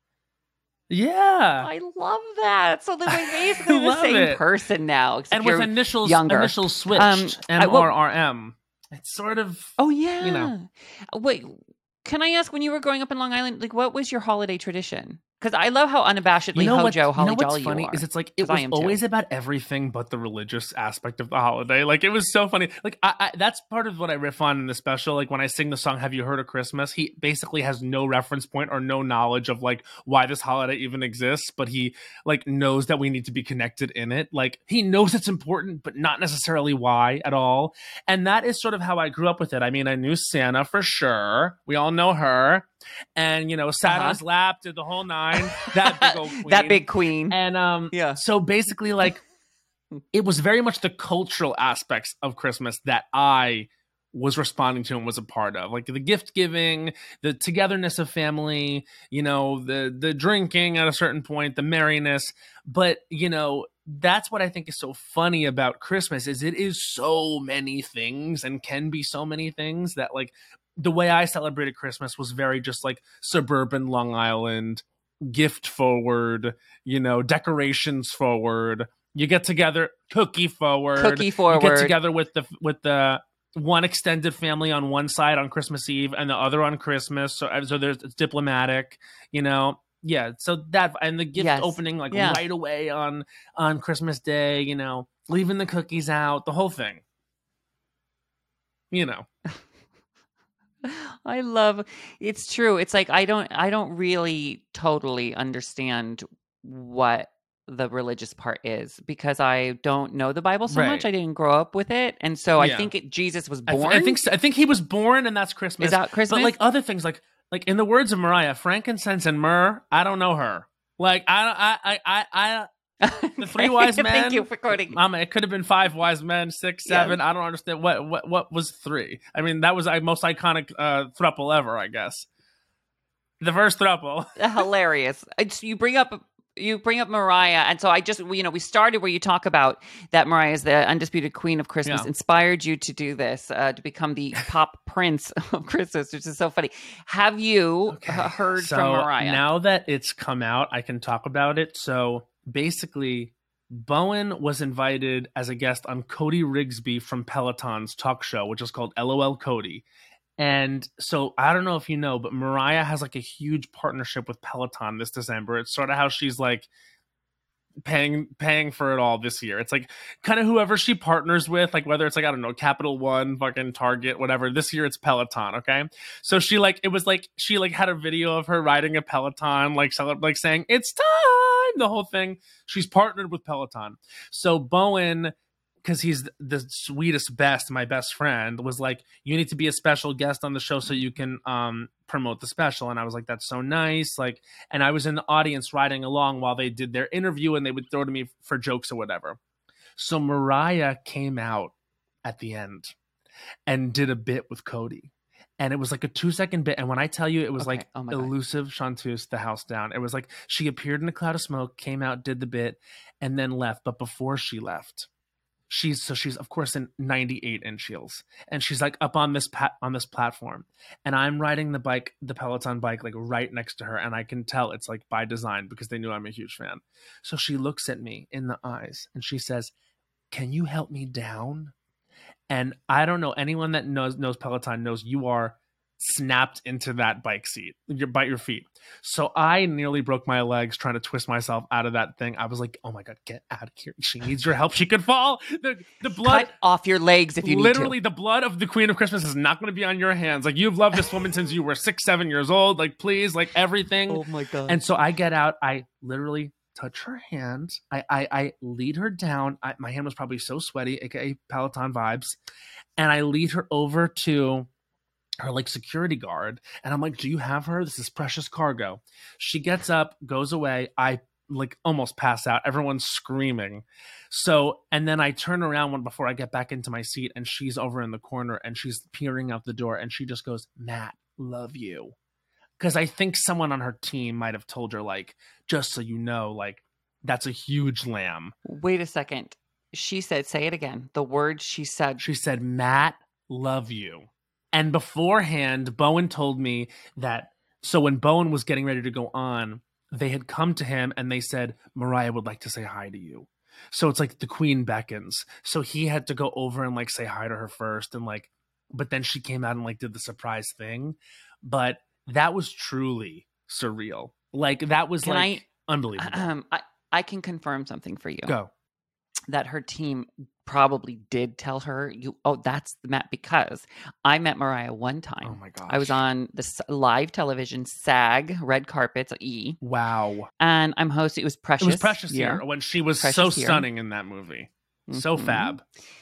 S2: Yeah,
S1: I love that. So that we're basically the
S2: Love
S1: same
S2: it.
S1: person now, except
S2: and with
S1: you're
S2: initials
S1: younger.
S2: initials switched,
S1: Um, I-
S2: M
S1: well-
S2: R R M. It's sort of,
S1: Oh yeah.
S2: you know.
S1: Wait, can I ask, when you were growing up in Long Island, like what was your holiday tradition? Because I love how unabashedly
S2: You know what?
S1: hojo,
S2: You
S1: holly
S2: know what's
S1: jolly
S2: funny
S1: you are.
S2: is it's like it
S1: 'Cause I
S2: was
S1: am too.
S2: always about everything but the religious aspect of the holiday. Like it was so funny. Like I, I, that's part of what I riff on in the special. Like when I sing the song "Have You Heard of Christmas," he basically has no reference point or no knowledge of like why this holiday even exists, but he like knows that we need to be connected in it. Like he knows it's important, but not necessarily why at all. And that is sort of how I grew up with it. I mean, I knew Santa for sure. We all know her. And you know, sat on his lap, did the whole nine. That big old queen.
S1: That big queen.
S2: And um,
S1: Yeah.
S2: so basically, like, it was very much the cultural aspects of Christmas that I was responding to and was a part of, like the gift giving, the togetherness of family, you know, the the drinking at a certain point, the merriness. But you know, that's what I think is so funny about Christmas is it is so many things and can be so many things that like. The way I celebrated Christmas was very just like suburban Long Island, gift forward, you know, decorations forward. You get together, cookie forward,
S1: Cookie forward.
S2: You get together with the with the one extended family on one side on Christmas Eve and the other on Christmas. So so there's it's diplomatic, you know. Yeah, so that and the gift
S1: Yes.
S2: opening like
S1: Yeah.
S2: right away on on Christmas Day, you know, leaving the cookies out, the whole thing. You know.
S1: I love it's true. It's like I don't I don't really totally understand what the religious part is because I don't know the Bible so
S2: Right.
S1: much. I didn't grow up with it. And so I
S2: Yeah.
S1: think it, Jesus was
S2: I, th-
S1: born.
S2: I think so. I think he was born and that's Christmas.
S1: Is that Christmas?
S2: But like other things like like in the words of Mariah, frankincense and myrrh, I don't know her. Like I I I I, I the three wise men.
S1: Thank you for quoting.
S2: Mama, it could have been five wise men, six, seven. I don't understand what what what was three. I mean, that was the most iconic uh, throuple ever, I guess. The first throuple.
S1: Hilarious. It's, you bring up you bring up Mariah, and so I just you know we started where you talk about that Mariah is the undisputed queen of Christmas,
S2: Yeah.
S1: inspired you to do this, uh, to become the pop prince of Christmas, which is so funny. Have you
S2: Okay.
S1: uh, heard
S2: So
S1: from Mariah?
S2: now that it's come out, I can talk about it. So basically, Bowen was invited as a guest on Cody Rigsby from Peloton's talk show, which is called L O L Cody. And so I don't know if you know, but Mariah has like a huge partnership with Peloton this December. It's sort of how she's like paying paying for it all this year. It's like kind of whoever she partners with, like whether it's like, I don't know, Capital One, fucking Target, whatever. This year it's Peloton, okay? So she like, it was like, she like had a video of her riding a Peloton, like, cele- like saying, it's time, the whole thing. She's partnered with Peloton. So Bowen, because he's the sweetest, best, my best friend, was like, you need to be a special guest on the show so you can um, promote the special. And I was like, that's so nice. Like, and I was in the audience riding along while they did their interview and they would throw to me for jokes or whatever. So Mariah came out at the end and did a bit with Cody. And it was like a two second bit. And when I tell you, it was
S1: Okay.
S2: like
S1: Oh my God.
S2: elusive Chanteuse, the house down. It was like she appeared in a cloud of smoke, came out, did the bit, and then left. But before she left, she's so she's of course in ninety-eight inch heels, and she's like up on this pa- on this platform, and I'm riding the bike, the Peloton bike, like right next to her, and I can tell it's like by design because they knew I'm a huge fan. So she looks at me in the eyes and she says, "Can you help me down?" And I don't know, anyone that knows knows Peloton knows you are snapped into that bike seat, your by your feet. So I nearly broke my legs trying to twist myself out of that thing. I was like, oh my God, get out of here. She needs your help. She could fall. The the blood
S1: Cut off your legs if you
S2: literally
S1: need to.
S2: the blood of the Queen of Christmas is not going to be on your hands. Like, you've loved this woman since you were six, seven years old. Like, please, like everything.
S1: Oh my God.
S2: And so I get out, I literally touch her hand. I I, I lead her down. I, my hand was probably so sweaty, aka Peloton vibes. And I lead her over to her like security guard. And I'm like, do you have her? This is precious cargo. She gets up, goes away. I like almost pass out. Everyone's screaming. So, and then I turn around one before I get back into my seat, and she's over in the corner and she's peering out the door, and she just goes, "Matt, love you." Because I think someone on her team might have told her, like, just so you know, like, that's a huge lamb.
S1: Wait a second. She said, say it again. The word she said.
S2: She said, "Matt, love you." And beforehand, Bowen told me that, so when Bowen was getting ready to go on, they had come to him and they said, "Mariah would like to say hi to you." So it's like the Queen beckons. So he had to go over and like say hi to her first. And like, but then she came out and like did the surprise thing. But that was truly surreal. Like that was
S1: Can
S2: like
S1: I,
S2: unbelievable.
S1: Um, I, I can confirm something for you.
S2: Go.
S1: That her team probably did tell her, "You, oh, that's the Matt," because I met Mariah one time.
S2: Oh my gosh.
S1: I was on the s- live television SAG red carpets E.
S2: Wow.
S1: And I'm hosting. It was Precious.
S2: It was Precious
S1: year.
S2: Year when she was
S1: Precious
S2: so
S1: Year.
S2: stunning in that movie. So
S1: Mhm.
S2: fab.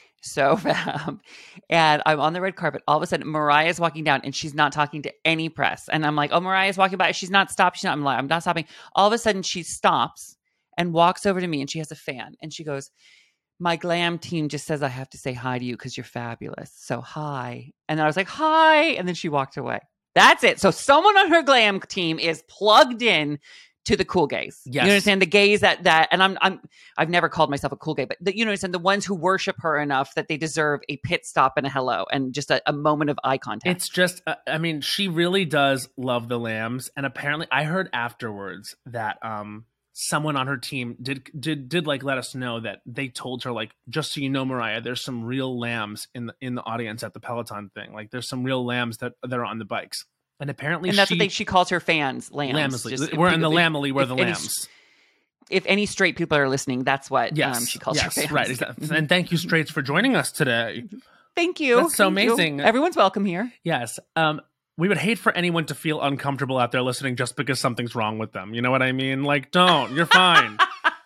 S1: So fab. And I'm on the red carpet. All of a sudden, Mariah's walking down and she's not talking to any press. And I'm like, oh, Mariah's walking by. She's not stopped. She's not. I'm like, I'm not stopping. All of a sudden, she stops and walks over to me and she has a fan. And she goes, my glam team just says I have to say hi to you because you're fabulous. So hi. And then I was like, hi. And then she walked away. That's it. So someone on her glam team is plugged in to the cool gays.
S2: Yes.
S1: You understand, the gays that that and I'm I'm I've never called myself a cool gay, but the, you understand, the ones who worship her enough that they deserve a pit stop and a hello and just a, a moment of eye contact.
S2: It's just, uh, I mean, she really does love the lambs, and apparently, I heard afterwards that um someone on her team did did did like let us know that they told her, like, just so you know, Mariah, there's some real lambs in the in the audience at the Peloton thing. Like, there's some real lambs that that are on the bikes. And apparently,
S1: and that's
S2: she,
S1: what they, she calls her fans, lambs.
S2: Lambs.
S1: Just,
S2: We're in the
S1: if,
S2: Lamely, we're
S1: if
S2: the
S1: any-
S2: lambs.
S1: If any straight people are listening, that's what
S2: Yes,
S1: um, she calls
S2: yes,
S1: her fans.
S2: right. Exactly. And thank you, straights, for joining us today.
S1: Thank you.
S2: That's so
S1: Thank you.
S2: amazing.
S1: Everyone's welcome here.
S2: Yes. Um, we would hate for anyone to feel uncomfortable out there listening just because something's wrong with them. You know what I mean? Like, don't. You're fine.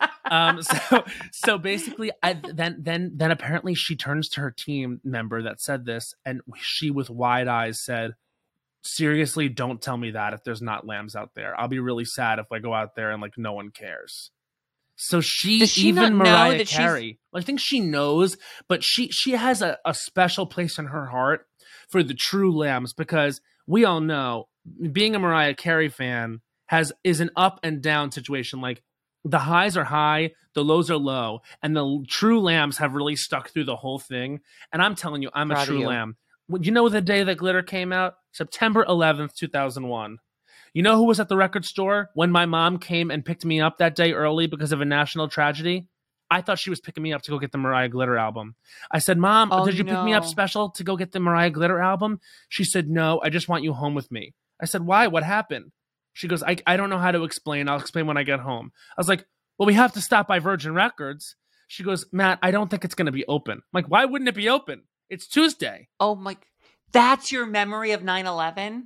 S2: um, so, so basically, I, then, then, then apparently she turns to her team member that said this, and she, with wide eyes, said, seriously, don't tell me that if there's not lambs out there. I'll be really sad if I go out there and like no one cares. So she,
S1: Does she
S2: even
S1: not know
S2: Mariah
S1: that she's-
S2: Carey, I think she knows, but she she has a, a special place in her heart for the true lambs, because we all know being a Mariah Carey fan has is an up and down situation. Like, the highs are high, the lows are low, and the true lambs have really stuck through the whole thing. And I'm telling you, I'm
S1: Proud
S2: a
S1: of
S2: true
S1: you.
S2: lamb. Would you know the day that Glitter came out? September eleventh, two thousand one. You know who was at the record store when my mom came and picked me up that day early because of a national tragedy? I thought she was picking me up to go get the Mariah Glitter album. I said, Mom,
S1: Oh,
S2: did you pick me up
S1: no.
S2: special to go get the Mariah Glitter album? She said, no, I just want you home with me. I said, why? What happened? She goes, I, I don't know how to explain. I'll explain when I get home. I was like, well, we have to stop by Virgin Records. She goes, Matt, I don't think it's going to be open. I'm like, why wouldn't it be open? It's Tuesday.
S1: Oh my, that's your memory of nine eleven?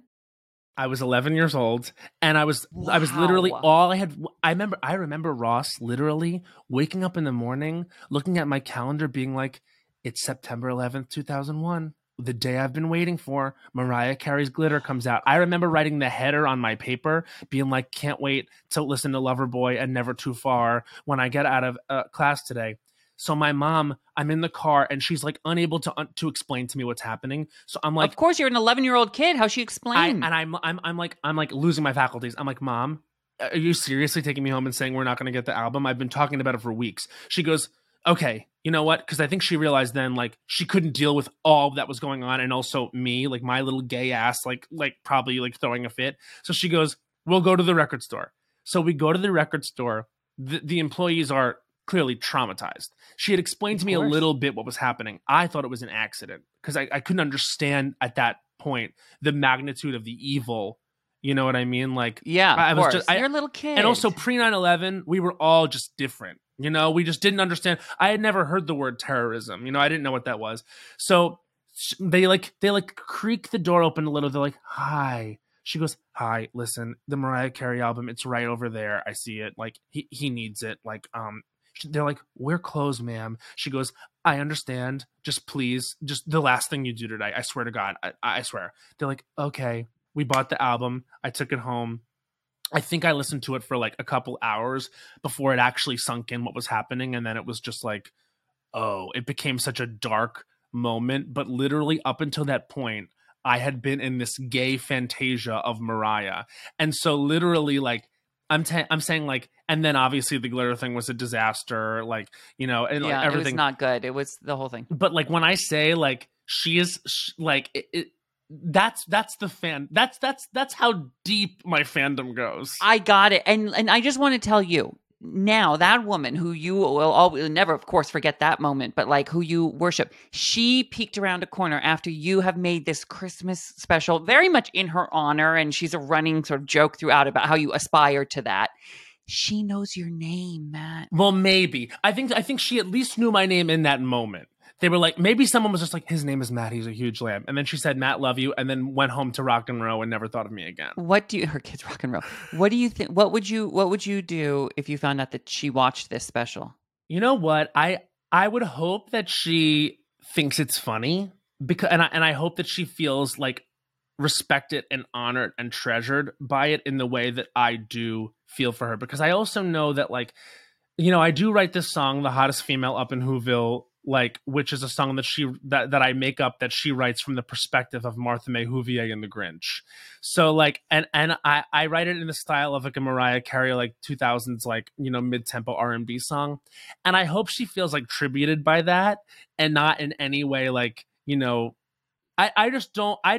S2: I was eleven years old, and I was I was literally
S1: Wow.
S2: all I had. I remember I remember Ross literally waking up in the morning, looking at my calendar, being like, "It's September eleventh, two thousand one, the day I've been waiting for. Mariah Carey's Glitter comes out." I remember writing the header on my paper, being like, "Can't wait to listen to Loverboy and Never Too Far when I get out of uh, class today." So my mom, I'm in the car, and she's like unable to un- to explain to me what's happening. So I'm like,
S1: Of course, you're an eleven-year-old kid. How's she
S2: I,
S1: explain?
S2: and I'm, I'm, I'm like, I'm like losing my faculties. I'm like, Mom, are you seriously taking me home and saying we're not going to get the album? I've been talking about it for weeks. She goes, okay, you know what? Because I think she realized then, like, she couldn't deal with all that was going on, and also me, like my little gay ass, like, like probably like throwing a fit. So she goes, we'll go to the record store. So we go to the record store. The, the employees are clearly traumatized. She had explained to me a
S1: course.
S2: little bit what was happening. I thought it was an accident because I, I couldn't understand at that point the magnitude of the evil. You know what I mean? Like,
S1: yeah, of
S2: I was
S1: course.
S2: just- I-
S1: you're a little kid.
S2: and also pre nine eleven, we were all just different. You know, we just didn't understand. I had never heard the word terrorism. You know, I didn't know what that was. So sh- they like, they like creak the door open a little. They're like, hi. She goes, hi, listen, the Mariah Carey album, it's right over there. I see it. Like, he, he needs it. Like, um, sh- they're like, we're closed, ma'am. She goes, I understand. Just please, just the last thing you do today. I swear to God. I, I swear. They're like, okay. We bought the album. I took it home. I think I listened to it for like a couple hours before it actually sunk in what was happening. And then it was just like, oh, it became such a dark moment. But literally up until that point, I had been in this gay fantasia of Mariah. And so literally, like, I'm ta- I'm saying, like, and then obviously the Glitter thing was a disaster, like, you know, and
S1: yeah,
S2: like everything.
S1: it was not good. It was the whole thing.
S2: But like when I say like she is sh- like it, it, that's that's the fan. That's that's that's how deep my fandom goes.
S1: I got it. And and I just want to tell you, now that woman who you will always, never, of course, forget that moment, but like who you worship, she peeked around a corner after you have made this Christmas special very much in her honor. And she's a running sort of joke throughout about how you aspire to that. She knows your name, Matt.
S2: Well, maybe. I think I think she at least knew my name in that moment. They were like, maybe someone was just like, his name is Matt, he's a huge lamb. And then she said, Matt, love you, and then went home to rock and roll and never thought of me again.
S1: What do you, her kids rock and roll. What do you think, what would you, what would you do if you found out that she watched this special?
S2: You know what? I I would hope that she thinks it's funny, because and I, and I hope that she feels like respected and honored and treasured by it in the way that I do feel for her. Because I also know that, like, you know, I do write this song, The Hottest Female Up in Whoville, like, which is a song that she that, that I make up that she writes from the perspective of Martha May Whovier in The Grinch. So like, and and I, I write it in the style of like a Mariah Carey, like two thousands, like, you know, mid-tempo R and B song. And I hope she feels like tributed by that and not in any way like, you know, I, I just don't, I,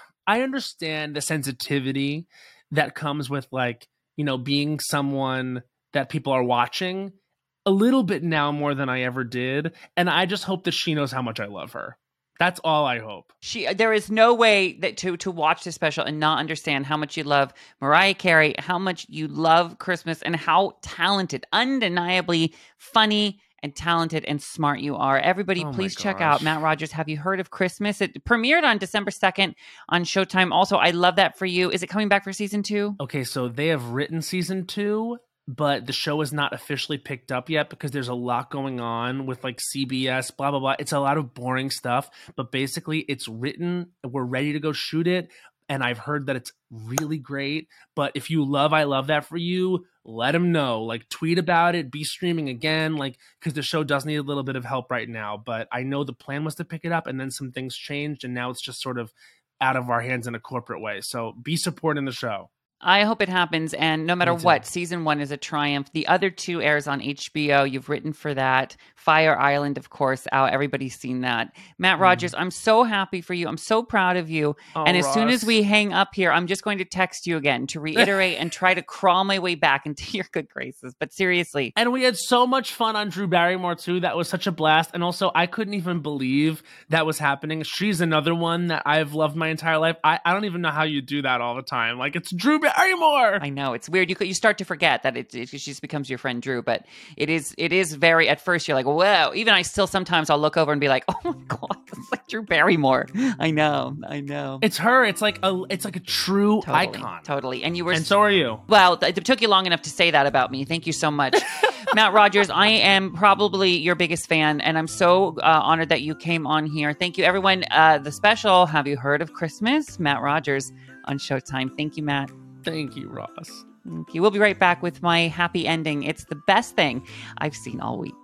S2: I understand the sensitivity that comes with like, you know, being someone that people are watching a little bit now more than I ever did. And I just hope that she knows how much I love her. That's all I hope.
S1: She, there is no way that to to watch this special and not understand how much you love Mariah Carey, how much you love Christmas, and how talented, undeniably funny and talented and smart you are. Everybody,
S2: oh
S1: please check out Matt Rogers. Have you heard of Christmas? It premiered on December second on Showtime. Also, I love that for you. Is it coming back for season two?
S2: Okay, so they have written season two, but the show is not officially picked up yet because there's a lot going on with like C B S, blah, blah, blah. It's a lot of boring stuff, but basically it's written. We're ready to go shoot it. And I've heard that it's really great. But if you love I Love That For You, let them know. Like, tweet about it, be streaming again, like, because the show does need a little bit of help right now. But I know the plan was to pick it up, and then some things changed, and now it's just sort of out of our hands in a corporate way. So be supporting the show.
S1: I hope it happens. And no matter what, season one is a triumph. The other two airs on H B O. You've written for that. Fire Island, of course, out. Everybody's seen that. Matt Rogers, mm. I'm so happy for you. I'm so proud of you.
S2: Oh,
S1: and as
S2: Ross.
S1: soon as we hang up here, I'm just going to text you again to reiterate and try to crawl my way back into your good graces. But seriously.
S2: And we had so much fun on Drew Barrymore, too. That was such a blast. And also, I couldn't even believe that was happening. She's another one that I've loved my entire life. I, I don't even know how you do that all the time. Like, it's Drew Barrymore.
S1: I know, it's weird. You you start to forget that it, it, it just becomes your friend Drew, but it is it is very, at first you're like, whoa. Even I still sometimes I'll look over and be like, oh my God, it's like Drew Barrymore. I know, I know.
S2: It's her. It's like a it's like a true
S1: totally,
S2: icon.
S1: Totally. And you were
S2: And so are you.
S1: Well, it took you long enough to say that about me. Thank you so much. Matt Rogers, I am probably your biggest fan, and I'm so uh, honored that you came on here. Thank you, everyone. Uh, the special, Have You Heard of Christmas? Matt Rogers on Showtime. Thank you, Matt.
S2: Thank you, Ross.
S1: Thank you. We'll be right back with my happy ending. It's the best thing I've seen all week.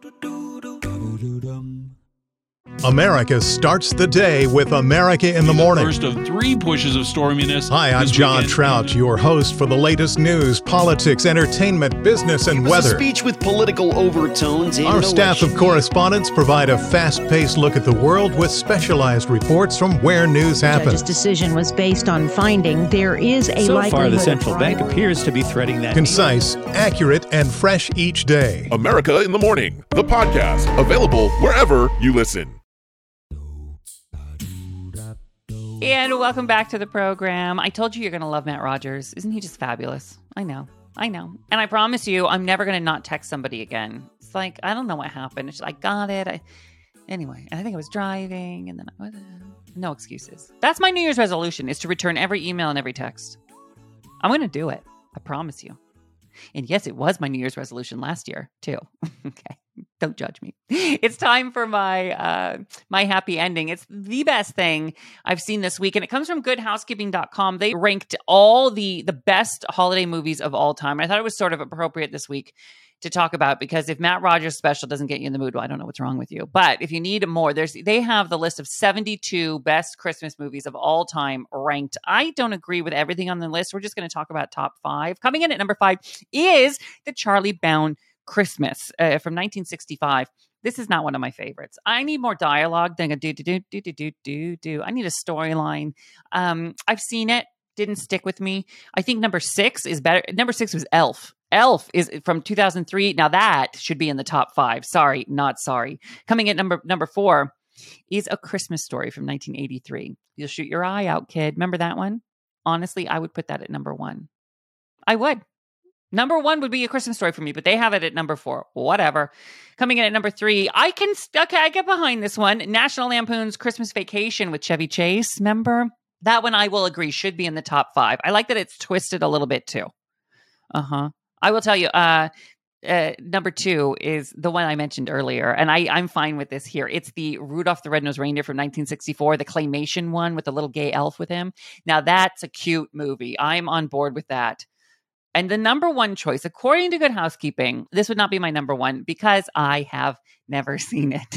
S8: America starts the day with America in the Morning.
S9: First of three pushes of storminess.
S8: Hi, I'm John
S9: weekend.
S8: Trout, your host for the latest news, politics, entertainment, business, and
S10: it was
S8: weather.
S10: A speech with political overtones.
S8: Our staff of correspondents provide a fast-paced look at the world with specialized reports from where news happens.
S11: The judge's decision was based on finding there is a
S12: so
S11: likelihood.
S12: So far, the central bank appears to be threading that.
S8: Concise, accurate, and fresh each day.
S13: America in the Morning, the podcast, available wherever you listen.
S1: And welcome back to the program. I told you you're going to love Matt Rogers. Isn't he just fabulous? I know. I know. And I promise you, I'm never going to not text somebody again. It's like, I don't know what happened. It's just, I got it. I, anyway, and I think I was driving and then I, no excuses. That's my New Year's resolution, is to return every email and every text. I'm going to do it. I promise you. And yes, it was my New Year's resolution last year too. Okay. Don't judge me. It's time for my uh, my happy ending. It's the best thing I've seen this week, and it comes from good housekeeping dot com. They ranked all the the best holiday movies of all time. I thought it was sort of appropriate this week to talk about, because if Matt Rogers' special doesn't get you in the mood, well, I don't know what's wrong with you. But if you need more, there's they have the list of seventy-two best Christmas movies of all time ranked. I don't agree with everything on the list. We're just going to talk about top five. Coming in at number five is the Charlie Brown Christmas uh, from nineteen sixty-five. This is not one of my favorites. I need more dialogue than a do do do do do do do do. I need a storyline. Um, I've seen it, didn't stick with me. I think number six is better. Number six was Elf. Elf is from two thousand three. Now that should be in the top five. Sorry, not sorry. Coming at number number four is A Christmas Story from nineteen eighty-three. You'll shoot your eye out, kid. Remember that one? Honestly, I would put that at number one. I would. Number one would be A Christmas Story for me, but they have it at number four. Whatever. Coming in at number three, I can, okay, I get behind this one. National Lampoon's Christmas Vacation with Chevy Chase. Remember? That one, I will agree, should be in the top five. I like that it's twisted a little bit too. Uh-huh. I will tell you, uh, uh, number two is the one I mentioned earlier, and I, I'm fine with this here. It's the Rudolph the Red-Nosed Reindeer from nineteen sixty-four, the claymation one with the little gay elf with him. Now, that's a cute movie. I'm on board with that. And the number one choice, according to Good Housekeeping, this would not be my number one because I have never seen it.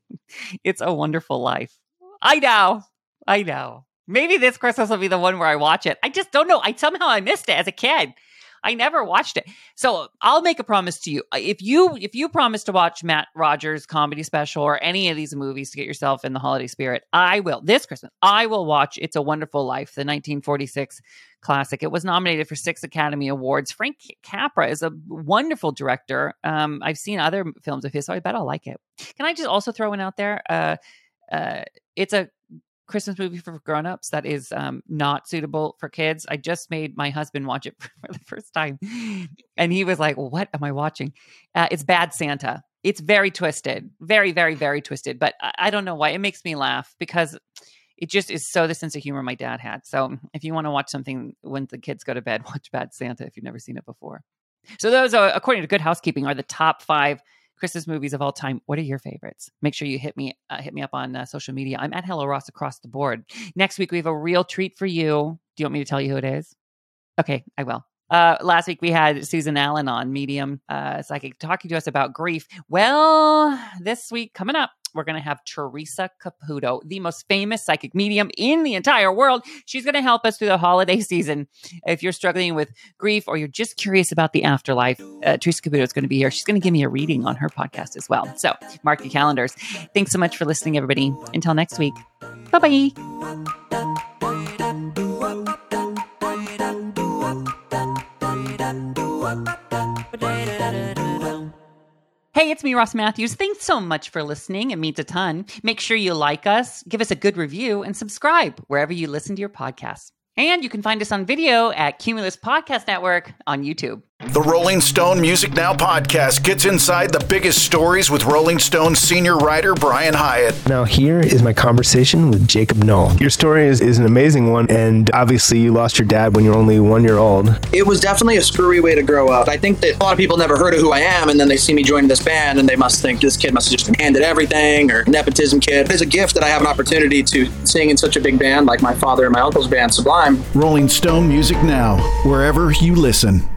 S1: It's A Wonderful Life. I know. I know. Maybe this Christmas will be the one where I watch it. I just don't know. I somehow I missed it as a kid. I never watched it. So I'll make a promise to you. If you if you promise to watch Matt Rogers' comedy special or any of these movies to get yourself in the holiday spirit, I will. This Christmas, I will watch It's a Wonderful Life, the nineteen forty-six classic. It was nominated for six Academy Awards. Frank Capra is a wonderful director. Um, I've seen other films of his, so I bet I'll like it. Can I just also throw one out there? Uh, uh, it's a Christmas movie for grown-ups that is um, not suitable for kids. I just made my husband watch it for the first time, and he was like, what am I watching? Uh, it's Bad Santa. It's very twisted, very, very, very twisted, but I, I don't know why. It makes me laugh because it just is so the sense of humor my dad had. So if you want to watch something when the kids go to bed, watch Bad Santa if you've never seen it before. So those are, according to Good Housekeeping, are the top five Christmas movies of all time. What are your favorites? Make sure you hit me uh, hit me up on uh, social media. I'm at Hello Ross across the board. Next week, we have a real treat for you. Do you want me to tell you who it is? Okay, I will. Uh, last week, we had Susan Allen on, medium uh, psychic, talking to us about grief. Well, this week, coming up, we're going to have Teresa Caputo, the most famous psychic medium in the entire world. She's going to help us through the holiday season. If you're struggling with grief or you're just curious about the afterlife, uh, Teresa Caputo is going to be here. She's going to give me a reading on her podcast as well. So mark your calendars. Thanks so much for listening, everybody. Until next week. Bye-bye. Hey, it's me, Ross Matthews. Thanks so much for listening. It means a ton. Make sure you like us, give us a good review, and subscribe wherever you listen to your podcasts. And you can find us on video at Cumulus Podcast Network on YouTube.
S7: The Rolling Stone Music Now podcast gets inside the biggest stories with Rolling Stone senior writer Brian Hyatt.
S14: Now here is my conversation with Jacob Knoll. Your story is, is an amazing one, and obviously you lost your dad when you were only one year old.
S15: It was definitely a screwy way to grow up. I think that a lot of people never heard of who I am, and then they see me joining this band, and they must think this kid must have just been handed everything, or nepotism kid. It's a gift that I have an opportunity to sing in such a big band like my father and my uncle's band, Sublime.
S7: Rolling Stone Music Now, wherever you listen.